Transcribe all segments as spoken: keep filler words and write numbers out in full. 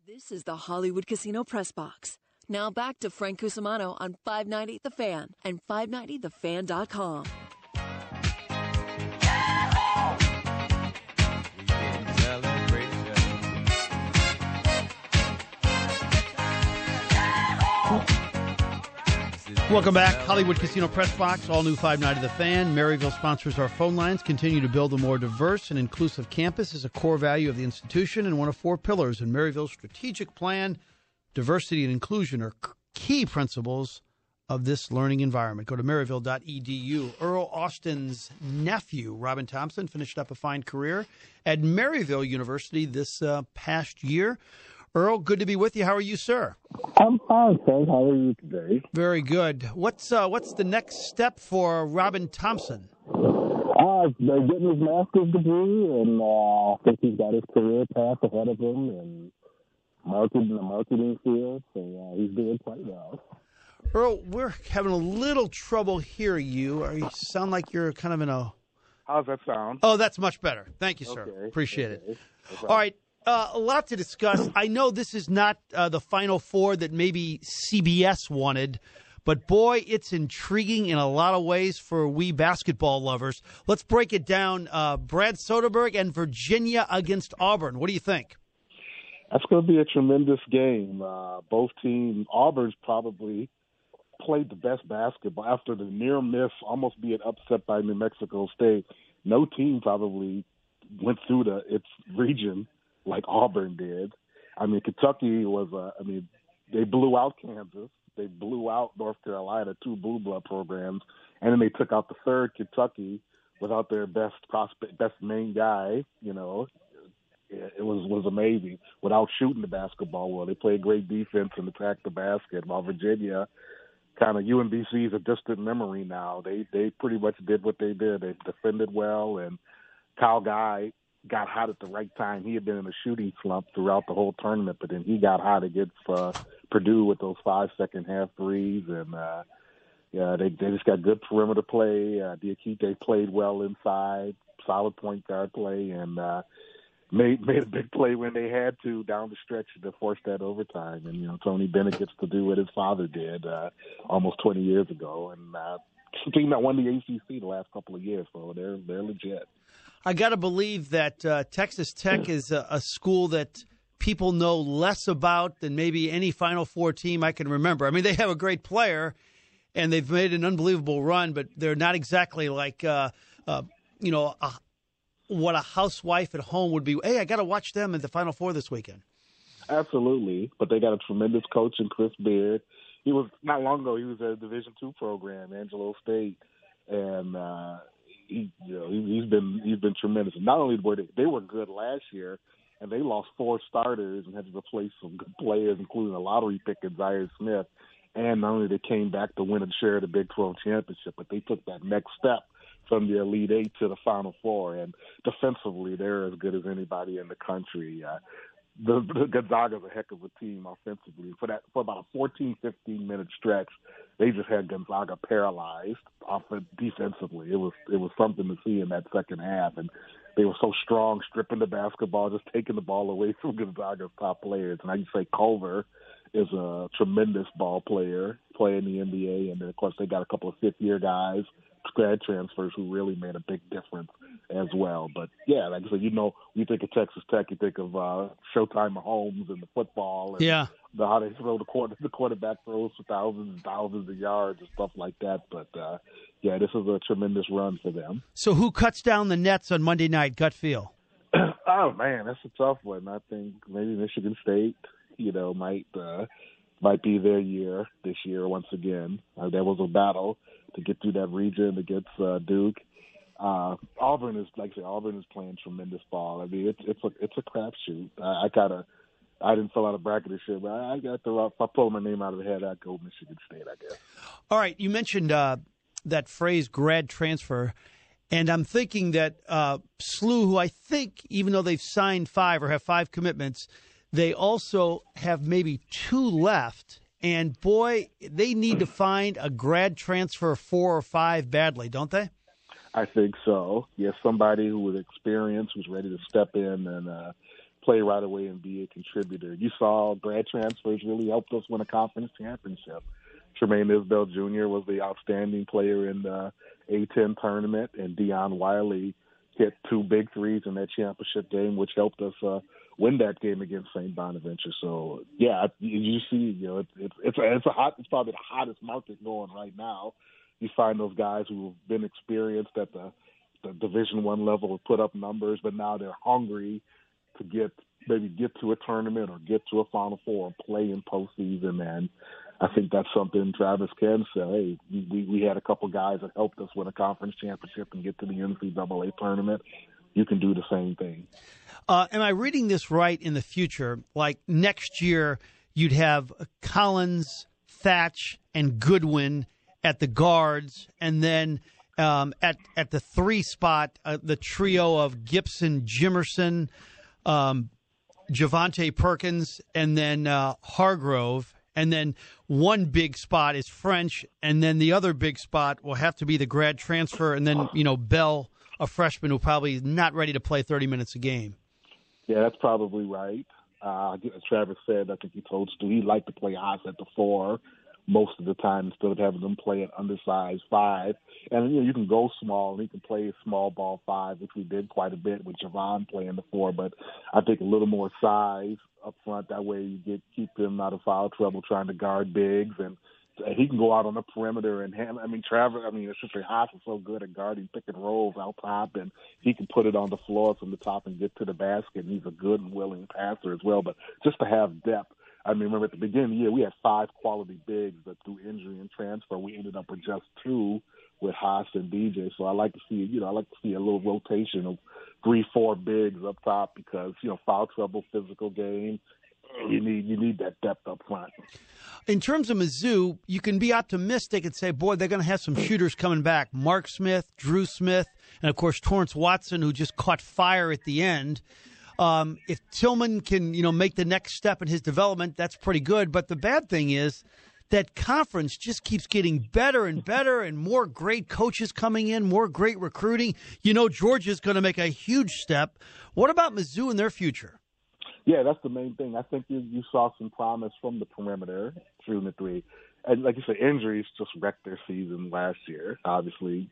This is the Hollywood Casino Press Box. Now back to Frank Cusimano on five ninety The Fan and five ninety the fan dot com. Welcome back. Hollywood Casino Press Box, all new five ninety The Fan. Maryville sponsors our phone lines. Continue to build a more diverse and inclusive campus is a core value of the institution and one of four pillars in Maryville's strategic plan. Diversity and inclusion are key principles of this learning environment. Go to maryville dot e d u. Earl Austin's nephew, Robin Thompson, finished up a fine career at Maryville University this uh, past year. Earl, good to be with you. How are you, sir? I'm fine, Frank. How are you today? Very good. What's uh, what's the next step for Robin Thompson? Uh, they're getting his master's degree, and uh, I think he's got his career path ahead of him in marketing, the marketing field, so uh, he's doing quite well. Earl, we're having a little trouble hearing you. Or you sound like you're kind of in a... How's that sound? Oh, that's much better. Thank you, sir. Okay. Appreciate okay. it. No All right. Uh, a lot to discuss. I know this is not uh, the Final Four that maybe C B S wanted, but boy, it's intriguing in a lot of ways for we basketball lovers. Let's break it down. Uh, Brad Soderberg and Virginia against Auburn. What do you think? That's going to be a tremendous game. Uh, both teams, Auburn's probably played the best basketball after the near miss, almost being upset by New Mexico State. No team probably went through the its region like Auburn did. I mean, Kentucky was, uh, I mean, they blew out Kansas. They blew out North Carolina, two blue blood programs. And then they took out the third, Kentucky, without their best prospect, best main guy. You know, it, it was, was amazing. Without shooting the basketball well. They played great defense and attacked the basket, while Virginia, kind of U M B C is a distant memory now. They, they pretty much did what they did. They defended well, and Kyle Guy got hot at the right time. He had been in a shooting slump throughout the whole tournament, but then he got hot against uh, Purdue with those five second half threes, and uh, yeah, they they just got good perimeter play. Uh, Diakite played well inside, solid point guard play, and uh, made made a big play when they had to down the stretch to force that overtime. And you know, Tony Bennett gets to do what his father did uh, almost twenty years ago, and uh, it's a team that won the A C C the last couple of years, so they're they're legit. I got to believe that uh, Texas Tech is a, a school that people know less about than maybe any Final Four team I can remember. I mean, they have a great player, and they've made an unbelievable run, but they're not exactly like, uh, uh, you know, a, what a housewife at home would be. Hey, I got to watch them at the Final Four this weekend. Absolutely, but they got a tremendous coach in Chris Beard. He was, not long ago, he was at a Division two program, Angelo State, and uh, He, you know, he, he's been he's been tremendous. And not only were they they were good last year, and they lost four starters and had to replace some good players, including a lottery pick in Zaire Smith. And not only they came back to win and share the Big twelve championship, but they took that next step from the Elite Eight to the Final Four. And defensively, they're as good as anybody in the country. Uh, the, the Gonzaga's a heck of a team offensively. For that, for about a fourteen, fifteen minute stretch, they just had Gonzaga paralyzed off defensively. It was it was something to see in that second half, and they were so strong, stripping the basketball, just taking the ball away from Gonzaga's top players. And I can say Culver is a tremendous ball player, playing the N B A, and then of course they got a couple of fifth year guys, grad transfers who really made a big difference as well. But yeah, like I said, you know, you think of Texas Tech, you think of uh, Showtime Mahomes and the football, and yeah, the, how they throw the quarter, the quarterback throws for thousands and thousands of yards and stuff like that. But uh, yeah, this is a tremendous run for them. So who cuts down the nets on Monday night? Gut feel. Oh man, that's a tough one. I think maybe Michigan State, you know, might uh, might be their year this year once again. Uh, there was a battle to get through that region against uh, Duke. Uh, Auburn is, like I said, Auburn is playing tremendous ball. I mean, it's it's a it's a crapshoot. I, I gotta, I didn't fill out a bracket this year, but I got to. If I pull my name out of the head, I'd go Michigan State, I guess. All right, you mentioned uh, that phrase grad transfer, and I'm thinking that uh, S L U, who I think, even though they've signed five or have five commitments, they also have maybe two left. And boy, they need to find a grad transfer four or five badly, don't they? I think so. Yes, somebody who with experience, who's ready to step in and uh, play right away and be a contributor. You saw grad transfers really helped us win a conference championship. Tremaine Isbell Junior was the outstanding player in the A ten tournament, and Dion Wiley hit two big threes in that championship game, which helped us uh, win that game against Saint Bonaventure. So, yeah, you see, you know, it, it, it's a, it's a hot, it's probably the hottest market going right now. You find those guys who have been experienced at the, the Division One level and put up numbers, but now they're hungry to get maybe get to a tournament or get to a Final Four or play in postseason. And I think that's something Travis can say. Hey, we, we had a couple guys that helped us win a conference championship and get to the N C double A tournament. You can do the same thing. Uh, am I reading this right in the future? Like next year, you'd have Collins, Thatch, and Goodwin at the guards, and then um, at at the three spot, uh, the trio of Gibson, Jimerson, um, Javante Perkins, and then uh, Hargrove. And then one big spot is French, and then the other big spot will have to be the grad transfer, and then, you know, Bell, a freshman who probably is not ready to play thirty minutes a game. Yeah, that's probably right. Uh, as Travis said, I think he told Stu he'd like to play Haas at the four most of the time instead of having them play at undersized five. And, you know, you can go small, and he can play a small ball five, which we did quite a bit with Javon playing the four. But I think a little more size up front, that way you get keep him out of foul trouble trying to guard bigs. And he can go out on the perimeter and hand. I mean, Travis. I mean, especially Haas is so good at guarding pick and rolls out top, and he can put it on the floor from the top and get to the basket. And he's a good and willing passer as well. But just to have depth. I mean, remember at the beginning of the year we had five quality bigs, but through injury and transfer we ended up with just two with Haas and D J. So I like to see, you know, I like to see a little rotation of three, four bigs up top because, you know, foul trouble, physical game. You need you need that depth up front. In terms of Mizzou, you can be optimistic and say, boy, they're going to have some shooters coming back. Mark Smith, Drew Smith, and, of course, Torrance Watson, who just caught fire at the end. Um, if Tillman can, you know, make the next step in his development, that's pretty good. But the bad thing is that conference just keeps getting better and better and more great coaches coming in, more great recruiting. You know, Georgia's going to make a huge step. What about Mizzou and their future? Yeah, that's the main thing. I think you, you saw some promise from the perimeter through the three. And like you said, injuries just wrecked their season last year. Obviously,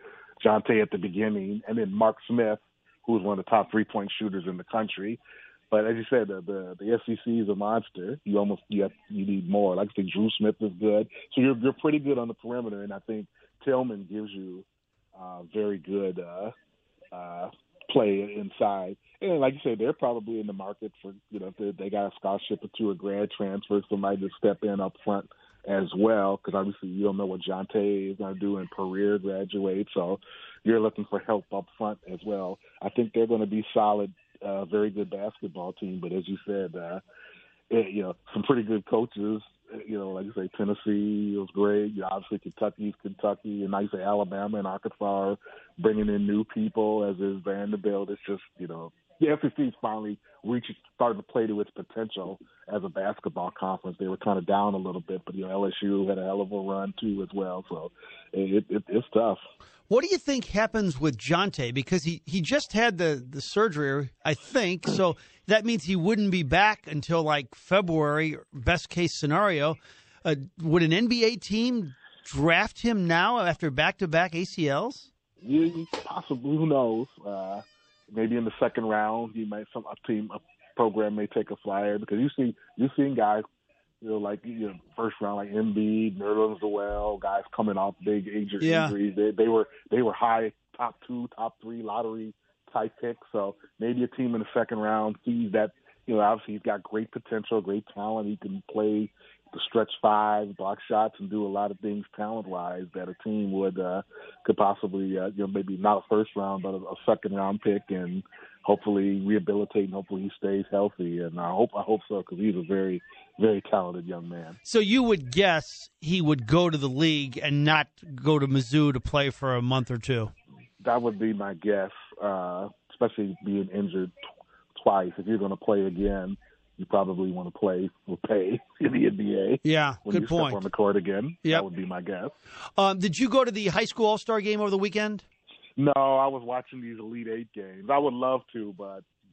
Jonte at the beginning, and then Mark Smith, who was one of the top three-point shooters in the country. But as you said, the the, the S E C is a monster. You almost you, have, you need more. Like I think Drew Smith is good. So you're you're pretty good on the perimeter, and I think Tillman gives you uh, very good uh, uh, play inside. And like you said, they're probably in the market for, you know, they, they got a scholarship or two, a grad transfer, somebody to step in up front as well, because obviously you don't know what Jonte is going to do in career graduate, so you're looking for help up front as well. I think they're going to be solid, uh, very good basketball team, but as you said, uh, it, you know, some pretty good coaches. You know, like you say, Tennessee was great. You know, obviously Kentucky's Kentucky, and like you say, Alabama and Arkansas are bringing in new people, as is Vanderbilt. It's just, you know, the S E C is finally reaching, starting to play to its potential as a basketball conference. They were kind of down a little bit, but, you know, L S U had a hell of a run, too, as well. So it, it, it's tough. What do you think happens with Jonte? Because he, he just had the, the surgery, I think, so that means he wouldn't be back until, like, February, best-case scenario. Uh, would an N B A team draft him now after back-to-back A C Ls? Yeah, possibly. Who knows? Uh, maybe in the second round, he might some a team, a program may take a flyer, because you see, you've seen guys, you know, like, you know, first round, like Embiid, Nerlens Noel, guys coming off big injury, yeah. injuries. They, they were they were high, top two, top three lottery type picks. So maybe a team in the second round sees that, you know, obviously he's got great potential, great talent. He can play the stretch five, block shots, and do a lot of things talent-wise that a team would uh, could possibly, uh, you know, maybe not a first round, but a, a second round pick, and hopefully rehabilitate, and hopefully he stays healthy. And I hope I hope so, because he's a very, very talented young man. So you would guess he would go to the league and not go to Mizzou to play for a month or two? That would be my guess, uh, especially being injured t- twice. If you're going to play again, you probably want to play for pay in the N B A. Yeah, when good you point. Step on the court again. Yep. That would be my guess. Um, did you go to the high school all-star game over the weekend? No, I was watching these Elite Eight games. I would love to, but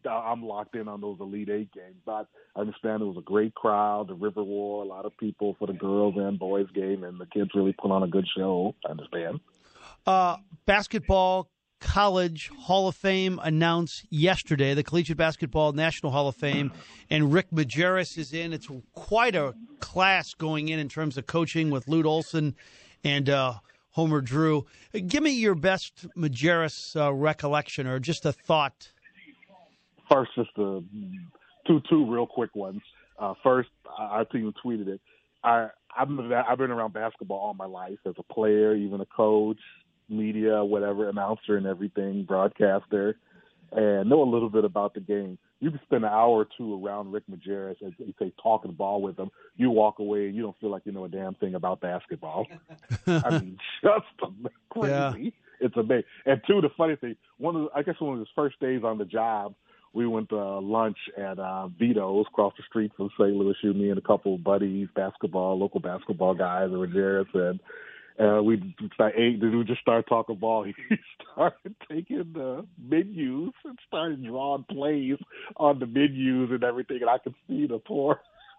I'm locked in on those Elite Eight games. But I understand it was a great crowd, the River War, a lot of people for the girls and boys game, and the kids really put on a good show. I understand. Uh, basketball College Hall of Fame announced yesterday, the Collegiate Basketball National Hall of Fame, and Rick Majerus is in. It's quite a class going in in terms of coaching with Lute Olson and uh, Homer Drew. Give me your best Majerus uh, recollection or just a thought. First, just a, two two real quick ones. Uh, first, I, I think you tweeted it. I, I've been, I've been around basketball all my life as a player, even a coach, media, whatever, announcer and everything, broadcaster, and know a little bit about the game. You can spend an hour or two around Rick Majerus, as you say, talking ball with him. You walk away and you don't feel like you know a damn thing about basketball. I mean, just crazy. Yeah. It's amazing. And two, the funny thing, one of the, I guess one of his first days on the job, we went to uh, lunch at uh, Vito's across the street from Saint Louis. You, me, and a couple of buddies, basketball, local basketball guys, and Majerus, and Uh, we ate, we just started talking ball. He started taking the menus and started drawing plays on the menus and everything. And I could see the poor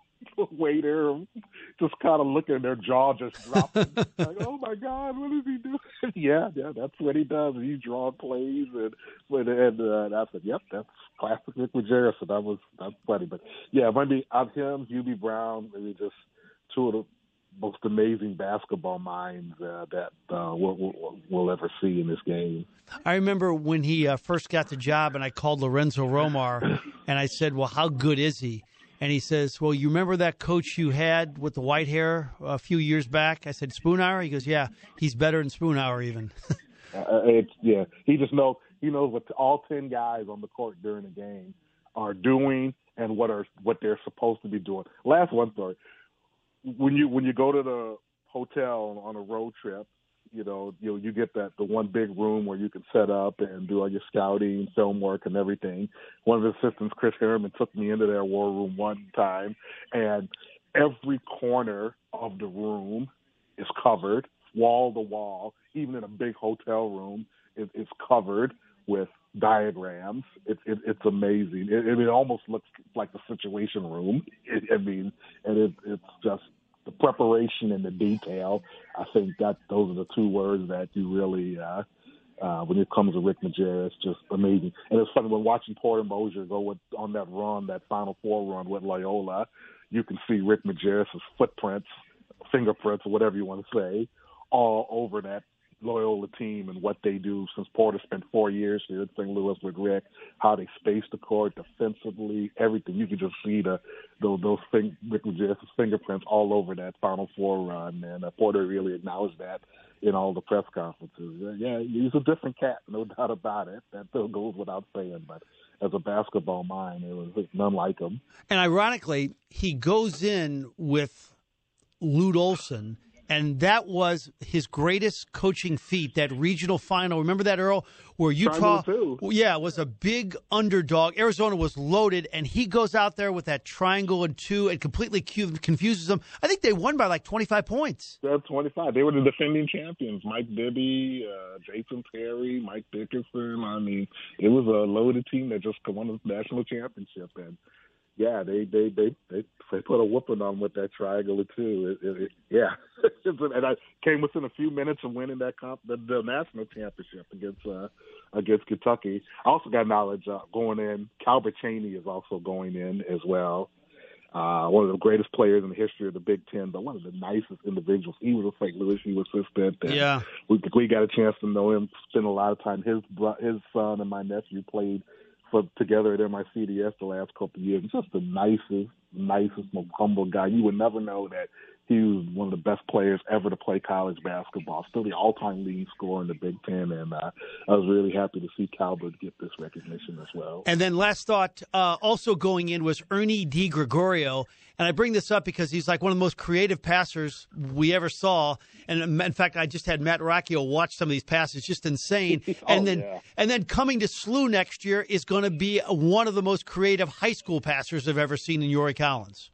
waiter just kind of looking, their jaw just dropping. Like, oh my God, what is he doing? yeah, yeah, that's what he does. He's drawing plays, and and, uh, and I said, yep, that's classic Rick Majerus. So that was that's funny. But yeah, maybe of him, Hubie Brown, maybe just two of the most amazing basketball minds uh, that uh, we'll, we'll, we'll ever see in this game. I remember when he uh, first got the job, and I called Lorenzo Romar, and I said, well, how good is he? And he says, well, you remember that coach you had with the white hair a few years back? I said, Spoonhour? He goes, yeah, he's better than Spoonhour even. uh, it's, yeah, he just knows, he knows what all ten guys on the court during the game are doing and what are what they're supposed to be doing. Last one story. When you when you go to the hotel on a road trip, you know you you get that the one big room where you can set up and do all your scouting, film work, and everything. One of the assistants, Chris Harriman, took me into their war room one time, and every corner of the room is covered, wall to wall. Even in a big hotel room, it, it's covered with diagrams. It, it, it's amazing. It, it almost looks like the Situation Room. It, I mean, and it, it's just the preparation and the detail. I think that those are the two words that you really, uh, uh, when it comes to Rick Majerus, just amazing. And it's funny when watching Porter Moser go with, on that run, that Final Four run with Loyola, you can see Rick Majerus' footprints, fingerprints, or whatever you want to say, all over that Loyola team and what they do since Porter spent four years here in Saint Louis with Rick, how they space the court defensively, everything. You can just see the those, those thing, Rick Majerus' fingerprints all over that Final Four run, and uh, Porter really acknowledged that in all the press conferences. Uh, yeah, he's a different cat, no doubt about it. That still goes without saying, but as a basketball mind, it was none like him. And ironically, he goes in with Lute Olson, and that was his greatest coaching feat, that regional final. Remember that, Earl, where Utah yeah, was a big underdog. Arizona was loaded, and he goes out there with that triangle and two and completely confuses them. I think they won by like twenty-five points. Yeah, twenty-five. They were the defending champions. Mike Bibby, uh, Jason Terry, Mike Dickerson. I mean, it was a loaded team that just won the national championship. And yeah, they they they they, they put a whooping on with that triangle too. It, it, it, yeah, and I came within a few minutes of winning that comp, the, the national championship against uh, against Kentucky. I also got knowledge uh, going in. Calbert Chaney is also going in as well. Uh, one of the greatest players in the history of the Big Ten, but one of the nicest individuals. He was a Saint Louis U assistant. And yeah, we we got a chance to know him. Spend a lot of time. His his son and my nephew played for together at M I C D S the last couple of years. Just the nicest, nicest, most humble guy. You would never know that he was one of the best players ever to play college basketball. Still the all-time leading scorer in the Big Ten, and uh, I was really happy to see Calbert get this recognition as well. And then last thought, uh, also going in was Ernie DiGregorio. And I bring this up because he's like one of the most creative passers we ever saw. And in fact, I just had Matt Racchio watch some of these passes, just insane. oh, and then yeah. and then coming to S L U next year is going to be one of the most creative high school passers I've ever seen in Yori Collins.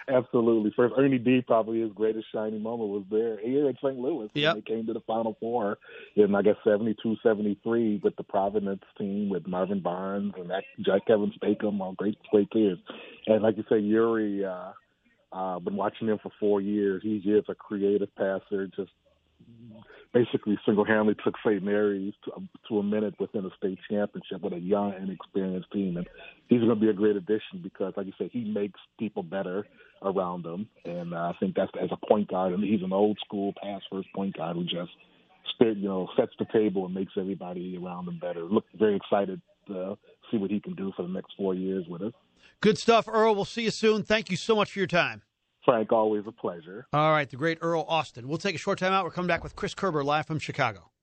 Absolutely. First, Ernie D, probably his greatest shining moment was there here at Saint Louis Yep. when they came to the Final Four in, I guess, seventy-two seventy-three with the Providence team with Marvin Barnes and that, Jack Kevin Stakem, all great, great players. And like you say, Yuri, uh, uh, been watching him for four years. He is a creative passer, just basically single-handedly took Saint Mary's to, to a minute within a state championship with a young, inexperienced team. And he's going to be a great addition because, like you said, he makes people better around him. And uh, I think that's as a point guard, and he's an old-school pass-first point guard who just, you know, sets the table and makes everybody around him better. Look, very excited to see what he can do for the next four years with us. Good stuff, Earl. We'll see you soon. Thank you so much for your time. Frank, always a pleasure. All right, the great Earl Austin. We'll take a short time out. We're coming back with Chris Kerber live from Chicago.